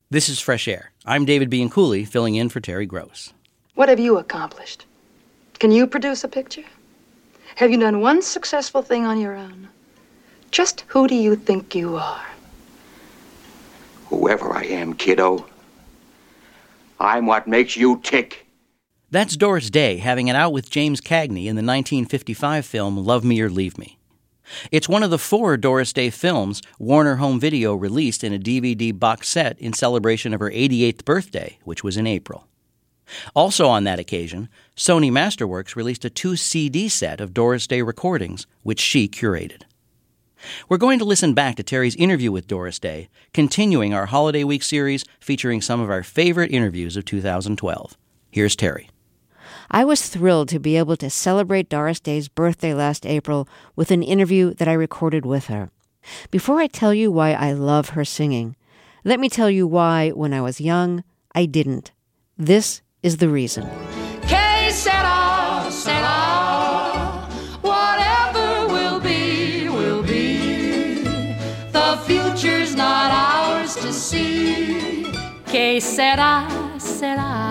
This is Fresh Air. I'm David Bianculli, filling in for Terry Gross. What have you accomplished? Can you produce a picture? Have you done one successful thing on your own? Just who do you think you are? Whoever I am, kiddo, I'm what makes you tick. That's Doris Day having it out with James Cagney in the 1955 film Love Me or Leave Me. It's one of the 4 Doris Day films Warner Home Video released in a DVD box set in celebration of her 88th birthday, which was in April. Also on that occasion, Sony Masterworks released a 2-CD set of Doris Day recordings, which she curated. We're going to listen back to Terry's interview with Doris Day, continuing our Holiday Week series featuring some of our favorite interviews of 2012. Here's Terry. I was thrilled to be able to celebrate Doris Day's birthday last April with an interview that I recorded with her. Before I tell you why I love her singing, let me tell you why, when I was young, I didn't. This is the reason. Que sera, sera, whatever will be, will be. The future's not ours to see. Que sera, sera.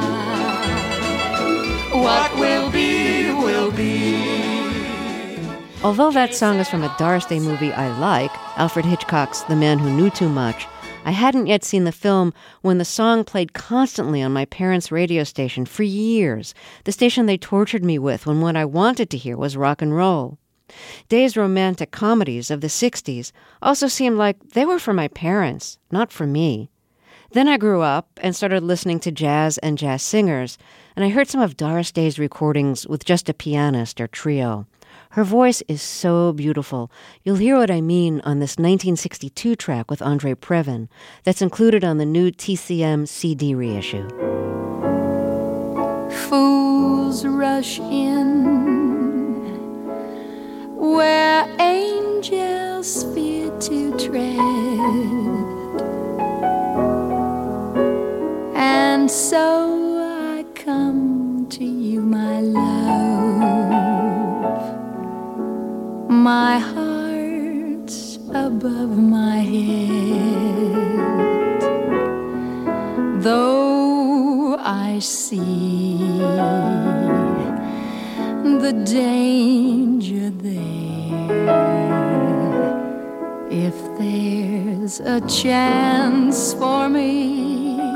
What will be, will be. Although that song is from a Doris Day movie I like, Alfred Hitchcock's The Man Who Knew Too Much, I hadn't yet seen the film when the song played constantly on my parents' radio station for years, the station they tortured me with when what I wanted to hear was rock and roll. Day's romantic comedies of the 60s also seemed like they were for my parents, not for me. Then I grew up and started listening to jazz and jazz singers, and I heard some of Doris Day's recordings with just a pianist or trio. Her voice is so beautiful. You'll hear what I mean on this 1962 track with Andre Previn that's included on the new TCM CD reissue. Fools rush in where angels fear to tread. And so I come to you, my love. My heart's above my head. Though I see the danger there, if there's a chance for me,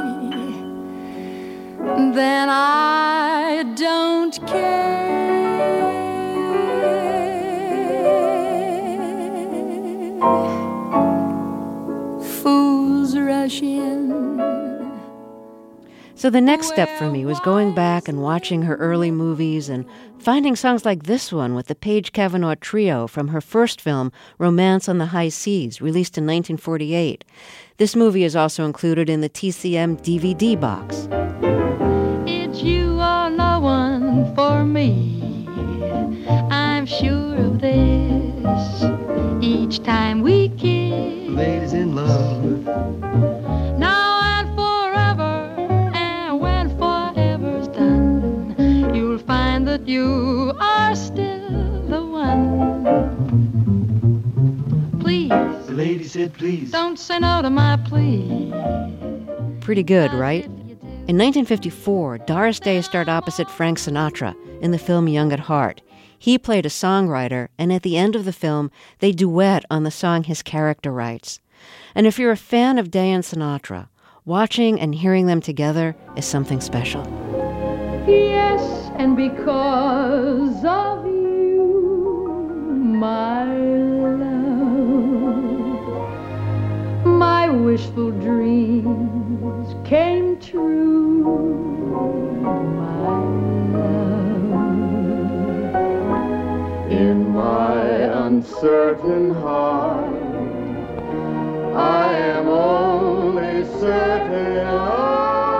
then I don't care. Fools rush in. So the next step for me was going back and watching her early movies and finding songs like this one with the Page Cavanaugh Trio from her first film, Romance on the High Seas, released in 1948. This movie is also included in the TCM DVD box. You are no one for me, I'm sure of this. Each time we kiss, ladies in love, now and forever, and when forever's done, you'll find that you are still the one. Please, the lady said please, don't say no to my plea. Pretty good, right? In 1954, Doris Day starred opposite Frank Sinatra in the film Young at Heart. He played a songwriter, and at the end of the film, they duet on the song his character writes. And if you're a fan of Day and Sinatra, watching and hearing them together is something special. Yes, and because of you, my love, my wishful dreams came true, my love. In my uncertain heart, I am only certain of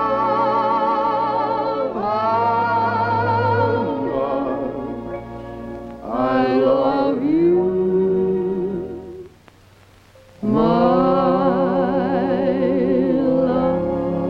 how much I love you, my love.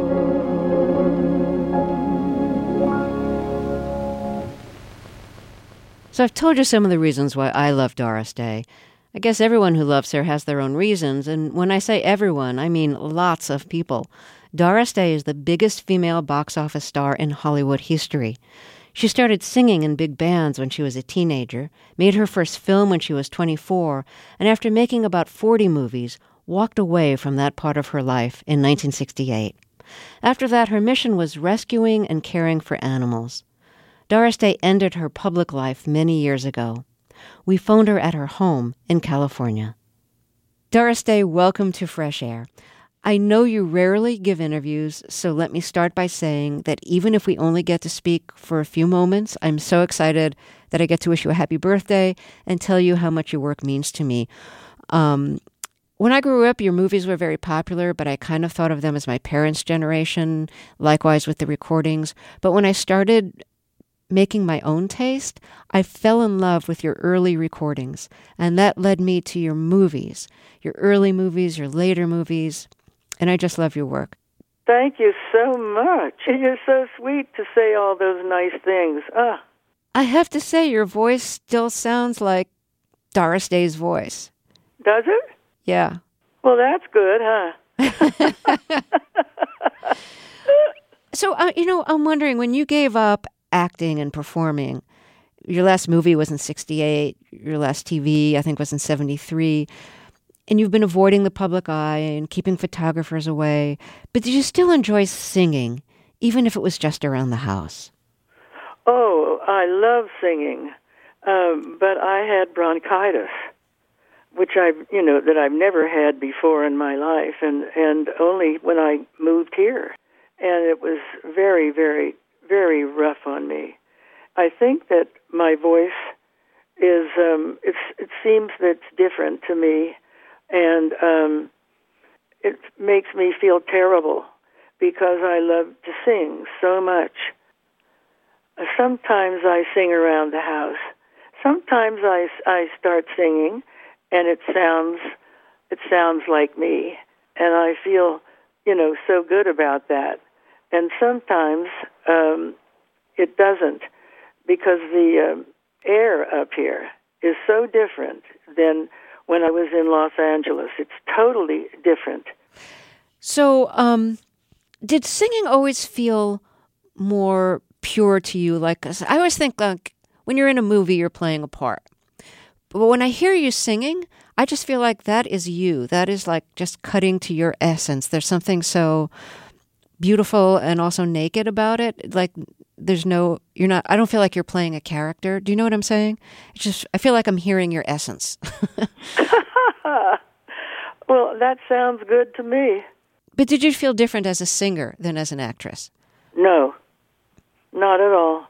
So I've told you some of the reasons why I love Doris Day. I guess everyone who loves her has their own reasons, and when I say everyone, I mean lots of people. Doris Day is the biggest female box office star in Hollywood history. She started singing in big bands when she was a teenager, made her first film when she was 24, and after making about 40 movies, walked away from that part of her life in 1968. After that, her mission was rescuing and caring for animals. Doris Day ended her public life many years ago. We phoned her at her home in California. Doris Day, welcome to Fresh Air. I know you rarely give interviews, so let me start by saying that even if we only get to speak for a few moments, I'm so excited that I get to wish you a happy birthday and tell you how much your work means to me. When I grew up, your movies were very popular, but I kind of thought of them as my parents' generation, likewise with the recordings. But when I started making my own taste, I fell in love with your early recordings, and that led me to your movies, your early movies, your later movies. And I just love your work. Thank you so much. You're so sweet to say all those nice things. I have to say, your voice still sounds like Doris Day's voice. Does it? Yeah. Well, that's good, huh? So, I'm wondering, when you gave up acting and performing, your last movie was in 1968, your last TV, I think, was in 1973, and you've been avoiding the public eye and keeping photographers away. But did you still enjoy singing, even if it was just around the house? Oh, I love singing, but I had bronchitis, which that I've never had before in my life, and only when I moved here, and it was very, very, very rough on me. I think that my voice is it seems that it's different to me. And it makes me feel terrible because I love to sing so much. Sometimes I sing around the house. Sometimes I start singing, and it sounds like me, and I feel so good about that. And sometimes it doesn't, because the air up here is so different than when I was in Los Angeles. It's totally different. So, did singing always feel more pure to you? Like, I always think, like, when you're in a movie, you're playing a part. But when I hear you singing, I just feel like that is you. That is like just cutting to your essence. There's something so beautiful and also naked about it. Like, I don't feel like you're playing a character. Do you know what I'm saying? It's just, I feel like I'm hearing your essence. Well, that sounds good to me. But did you feel different as a singer than as an actress? No, not at all.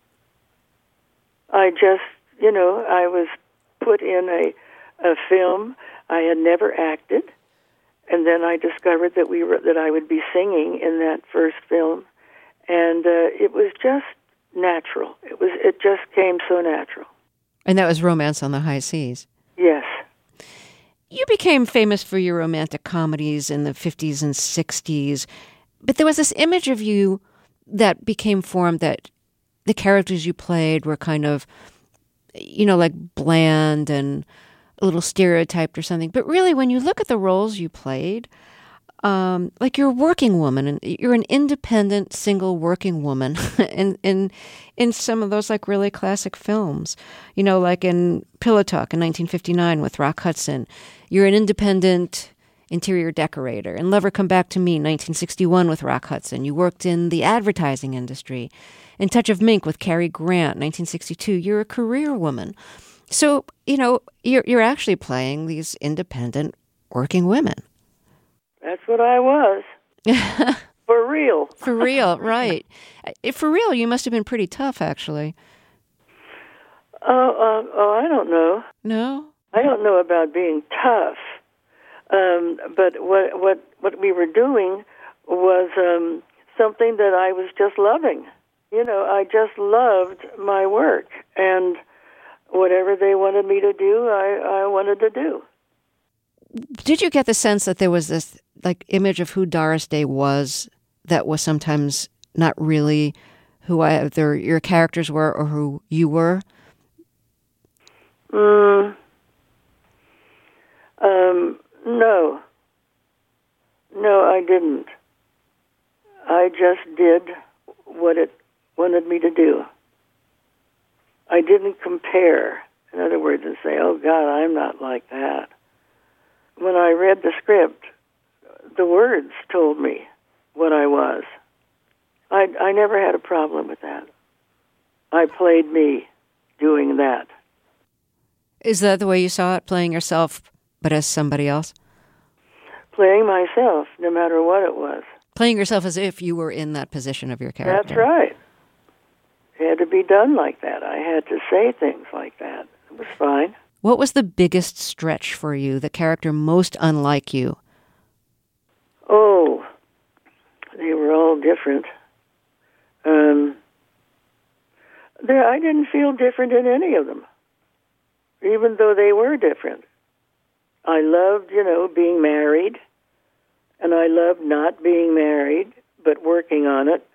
I just, I was put in a film. I had never acted, and then I discovered that I would be singing in that first film. And it was just natural. It just came so natural. And that was Romance on the High Seas. Yes. You became famous for your romantic comedies in the 50s and 60s, but there was this image of you that became formed that the characters you played were kind of, like bland and a little stereotyped or something. But really, when you look at the roles you played, like you're a working woman, and you're an independent, single working woman in some of those like really classic films, like in Pillow Talk in 1959 with Rock Hudson. You're an independent interior decorator. In Lover Come Back to Me, 1961 with Rock Hudson. You worked in the advertising industry. In Touch of Mink with Cary Grant, 1962. You're a career woman. So, you're actually playing these independent working women. That's what I was. For real. For real, right. For real, you must have been pretty tough, actually. Oh, I don't know. No? I don't know about being tough. But what we were doing was something that I was just loving. I just loved my work. And whatever they wanted me to do, I wanted to do. Did you get the sense that there was this like image of who Doris Day was that was sometimes not really who either your characters were or who you were? No, I didn't. I just did what it wanted me to do. I didn't compare, in other words, and say, oh, God, I'm not like that. When I read the script, the words told me what I was. I never had a problem with that. I played me doing that. Is that the way you saw it, playing yourself, but as somebody else? Playing myself, no matter what it was. Playing yourself as if you were in that position of your character. That's right. It had to be done like that. I had to say things like that. It was fine. What was the biggest stretch for you, the character most unlike you? Oh, they were all different. I didn't feel different in any of them, even though they were different. I loved, being married, and I loved not being married, but working on it,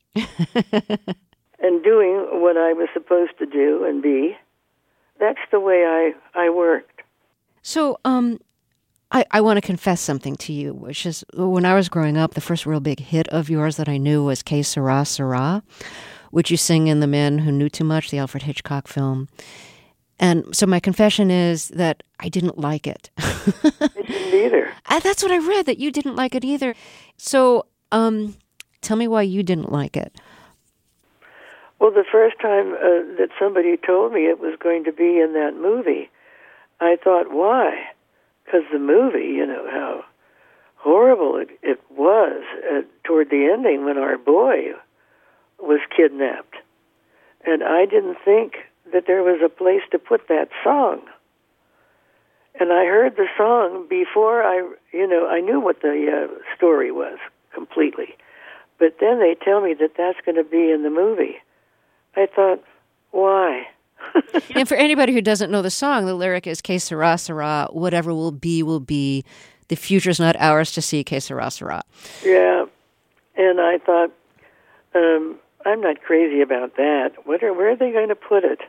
and doing what I was supposed to do and be. That's the way I worked. So, I want to confess something to you, which is, when I was growing up, the first real big hit of yours that I knew was Que Sera, Sera, which you sing in The Man Who Knew Too Much, the Alfred Hitchcock film. And so my confession is that I didn't like it. I didn't either. That's what I read, that you didn't like it either. So tell me why you didn't like it. Well, the first time that somebody told me it was going to be in that movie, I thought, why? Because the movie, how horrible it was toward the ending when our boy was kidnapped. And I didn't think that there was a place to put that song. And I heard the song before I knew what the story was completely. But then they tell me that that's going to be in the movie. I thought, why? And for anybody who doesn't know the song, the lyric is Que Sera, Sera, whatever will be. The future's not ours to see, Que Sera, Sera. Yeah. And I thought, I'm not crazy about that. Where are they going to put it?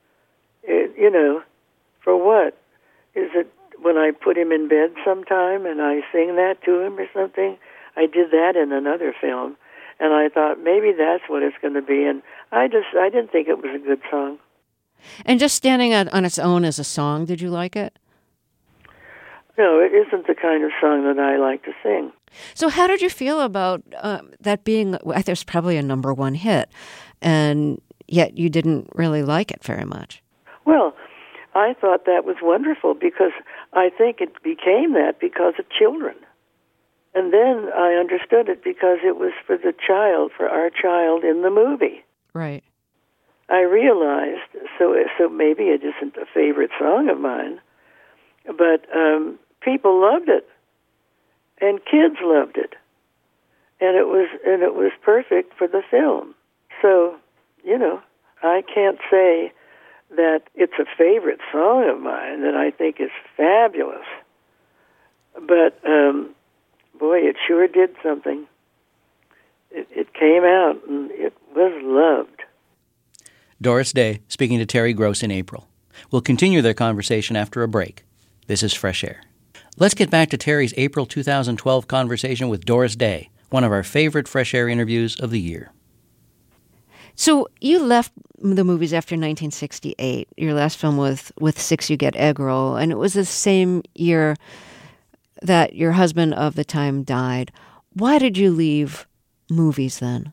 For what? Is it when I put him in bed sometime and I sing that to him or something? I did that in another film, and I thought maybe that's what it's going to be. And I didn't think it was a good song. And just standing on its own as a song, did you like it? No, it isn't the kind of song that I like to sing. So how did you feel about that being, there's probably a number one hit, and yet you didn't really like it very much? Well, I thought that was wonderful because I think it became that because of children. And then I understood it because it was for our child in the movie. Right. I realized, so maybe it isn't a favorite song of mine, but people loved it, and kids loved it, and it was perfect for the film. So, I can't say that it's a favorite song of mine that I think is fabulous, but boy, it sure did something. It came out, and it was loved. Doris Day speaking to Terry Gross in April. We'll continue their conversation after a break. This is Fresh Air. Let's get back to Terry's April 2012 conversation with Doris Day, one of our favorite Fresh Air interviews of the year. So you left the movies after 1968. Your last film was with Six You Get Egg Roll, and it was the same year that your husband of the time died. Why did you leave movies then?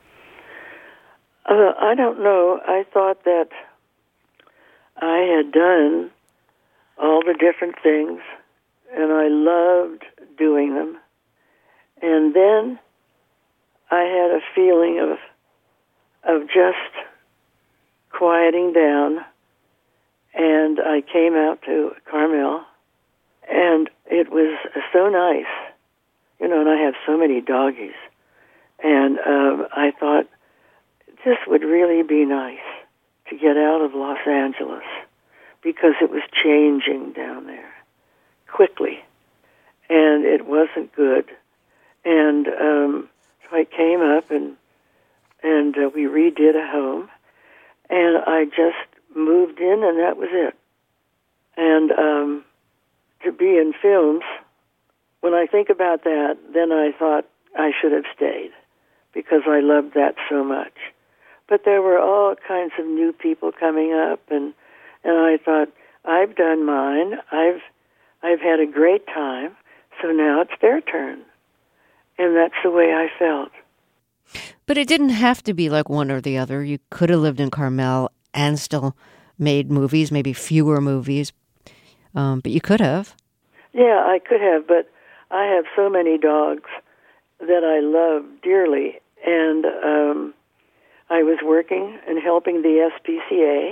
I don't know. I thought that I had done all the different things, and I loved doing them. And then I had a feeling of just quieting down, and I came out to Carmel, and it was so nice, and I have so many doggies, and I thought, this would really be nice to get out of Los Angeles because it was changing down there quickly, and it wasn't good. And so I came up and we redid a home, and I just moved in, and that was it. And to be in films, when I think about that, then I thought I should have stayed. because I loved that so much. But there were all kinds of new people coming up, and I thought, I've done mine. I've had a great time, so now it's their turn. And that's the way I felt. But it didn't have to be like one or the other. You could have lived in Carmel and still made movies, maybe fewer movies, but you could have. Yeah, I could have, but I have so many dogs that I love dearly, and I was working and helping the SPCA.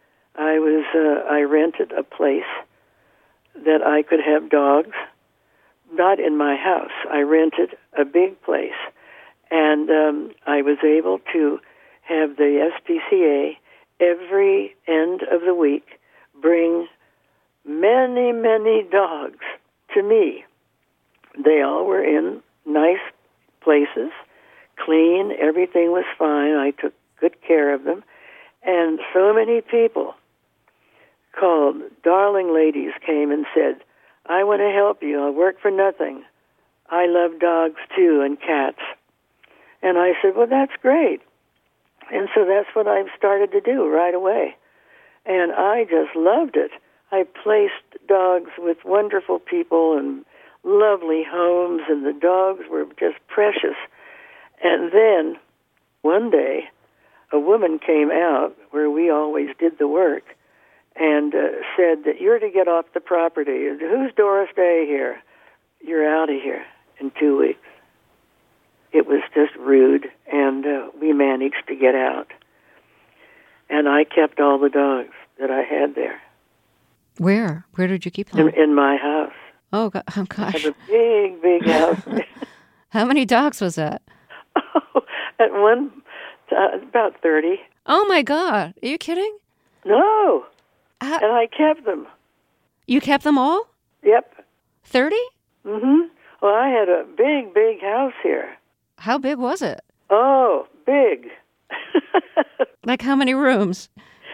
I rented a place that I could have dogs, not in my house. I rented a big place, and I was able to have the SPCA every end of the week bring many, many dogs to me. They all were in nice places, clean, everything was fine. I took good care of them. And so many people called, darling ladies came and said, I want to help you. I'll work for nothing. I love dogs too and cats. And I said, well, that's great. And so that's what I've started to do right away. And I just loved it. I placed dogs with wonderful people and lovely homes, and the dogs were just precious. And then one day, a woman came out where we always did the work and said that you're to get off the property. Who's Doris Day here? You're out of here in 2 weeks. It was just rude, and we managed to get out. And I kept all the dogs that I had there. Where? Where did you keep them? In my house. Oh, gosh. I have a big, big house. How many dogs was that? Oh, at one, about 30. Oh, my God. Are you kidding? No. And I kept them. You kept them all? Yep. 30? Mm-hmm. Well, I had a big, big house here. How big was it? Oh, big. Like how many rooms?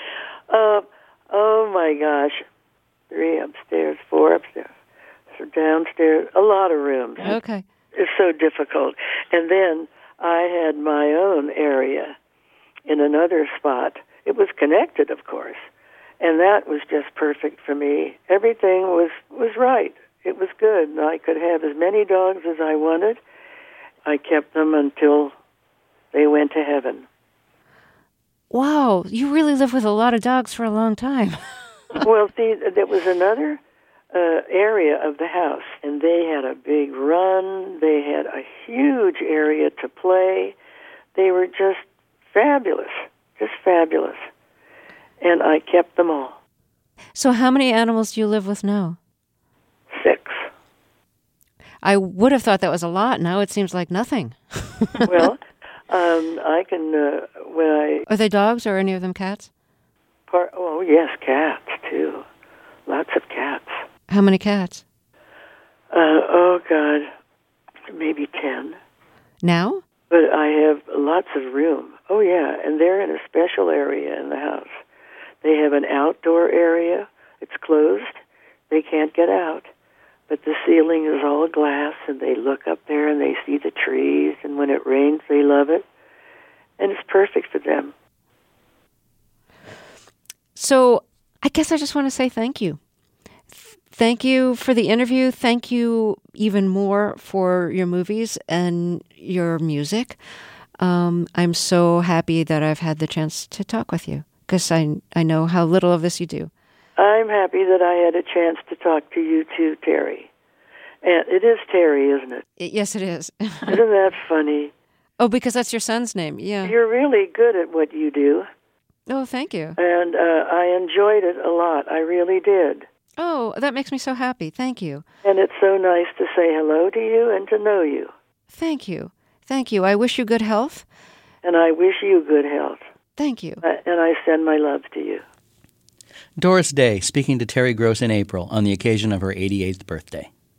Oh, my gosh. 3 upstairs, 4 upstairs. So downstairs, a lot of rooms. Okay. It's so difficult. And then I had my own area in another spot. It was connected, of course. And that was just perfect for me. Everything was right. It was good. And I could have as many dogs as I wanted. I kept them until they went to heaven. Wow, you really lived with a lot of dogs for a long time. Well, see, there was another area of the house, and they had a big run. They had a huge area to play. They were just fabulous, and I kept them all. So how many animals do you live with now? 6. I would have thought that was a lot. Now it seems like nothing. Well, I can, when I... Are they dogs or any of them cats? Oh, yes, cats, too. Lots of cats. How many cats? Oh, God, maybe 10. Now? But I have lots of room. Oh, yeah, and they're in a special area in the house. They have an outdoor area. It's closed. They can't get out. But the ceiling is all glass, and they look up there and they see the trees, and when it rains, they love it. And it's perfect for them. So I guess I just want to say thank you. Thank you for the interview. Thank you even more for your movies and your music. I'm so happy that I've had the chance to talk with you because I know how little of this you do. I'm happy that I had a chance to talk to you too, Terry. And it is Terry, isn't it? Yes, it is. Isn't that funny? Oh, because that's your son's name, yeah. You're really good at what you do. Oh, thank you. And I enjoyed it a lot. I really did. Oh, that makes me so happy. Thank you. And it's so nice to say hello to you and to know you. Thank you. Thank you. I wish you good health. And I wish you good health. Thank you. And I send my love to you. Doris Day speaking to Terry Gross in April on the occasion of her 88th birthday.